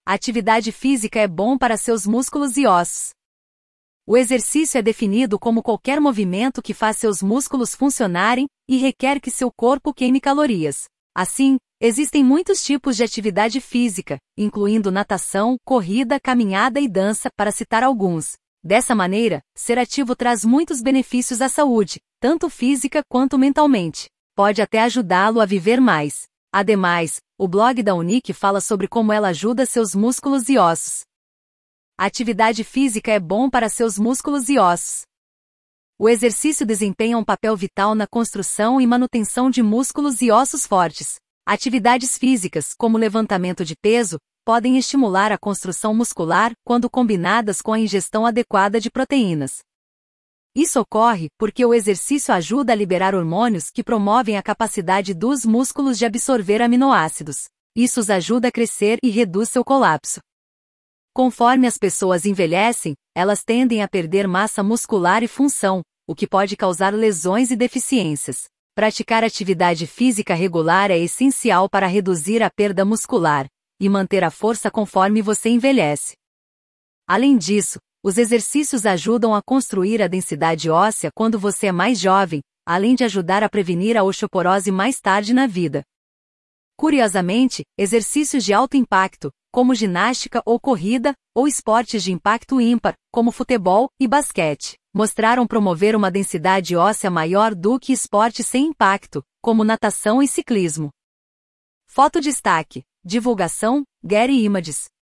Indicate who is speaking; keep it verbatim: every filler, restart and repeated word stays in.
Speaker 1: A atividade física é bom para seus músculos e ossos. O exercício é definido como qualquer movimento que faz seus músculos funcionarem e requer que seu corpo queime calorias. Assim, existem muitos tipos de atividade física, incluindo natação, corrida, caminhada e dança, para citar alguns. Dessa maneira, ser ativo traz muitos benefícios à saúde, tanto física quanto mentalmente. Pode até ajudá-lo a viver mais. Ademais, o blog da Unique fala sobre como ela ajuda seus músculos e ossos. A atividade física é bom para seus músculos e ossos. O exercício desempenha um papel vital na construção e manutenção de músculos e ossos fortes. Atividades físicas, como levantamento de peso, podem estimular a construção muscular quando combinadas com a ingestão adequada de proteínas. Isso ocorre porque o exercício ajuda a liberar hormônios que promovem a capacidade dos músculos de absorver aminoácidos. Isso os ajuda a crescer e reduz seu colapso. Conforme as pessoas envelhecem, elas tendem a perder massa muscular e função, o que pode causar lesões e deficiências. Praticar atividade física regular é essencial para reduzir a perda muscular e manter a força conforme você envelhece. Além disso, os exercícios ajudam a construir a densidade óssea quando você é mais jovem, além de ajudar a prevenir a osteoporose mais tarde na vida. Curiosamente, exercícios de alto impacto, como ginástica ou corrida, ou esportes de impacto ímpar, como futebol e basquete, mostraram promover uma densidade óssea maior do que esportes sem impacto, como natação e ciclismo. Foto destaque. Divulgação, Getty Images.